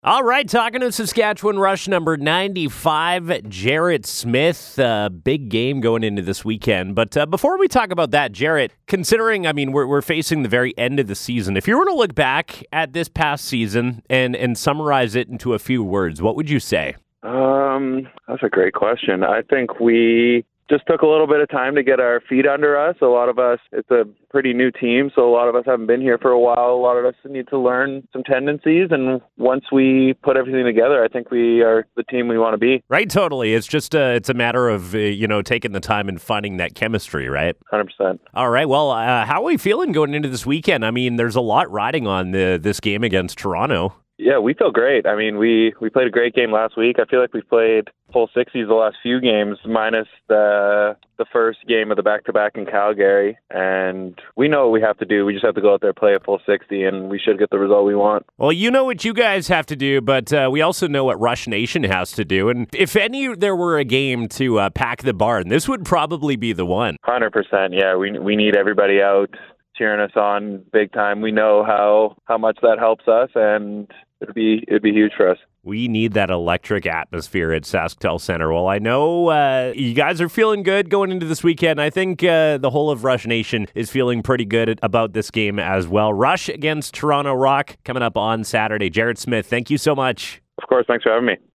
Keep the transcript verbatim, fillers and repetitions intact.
All right, talking to Saskatchewan Rush number ninety-five, Jarrett Smith. Uh, big game going into this weekend. But uh, before we talk about that, Jarrett, considering, I mean, we're, we're facing the very end of the season, if you were to look back at this past season and, and summarize it into a few words, what would you say? Um, that's a great question. I think we just took a little bit of time to get our feet under us. A lot of us, it's a pretty new team, so a lot of us haven't been here for a while. A lot of us need to learn some tendencies, and once we put everything together, I think we are the team we want to be. Right, totally. It's just uh, it's a matter of, uh, you know, taking the time and finding that chemistry, right? one hundred percent. All right, well, uh, how are we feeling going into this weekend? I mean, there's a lot riding on the, this game against Toronto. Yeah, we feel great. I mean, we, we played a great game last week. I feel like we've played full sixties the last few games, minus the the first game of the back-to-back in Calgary. And we know what we have to do. We just have to go out there, play a full sixty, and we should get the result we want. Well, you know what you guys have to do, but uh, we also know what Rush Nation has to do. And if any there were a game to uh, pack the barn, this would probably be the one. one hundred percent, yeah. We we need everybody out cheering us on big time. We know how, how much that helps us, and it'd be it'd be huge for us. We need that electric atmosphere at SaskTel Center. Well, I know uh, you guys are feeling good going into this weekend. I think uh, the whole of Rush Nation is feeling pretty good about this game as well. Rush against Toronto Rock coming up on Saturday. Jarrett Smith, thank you so much. Of course, thanks for having me.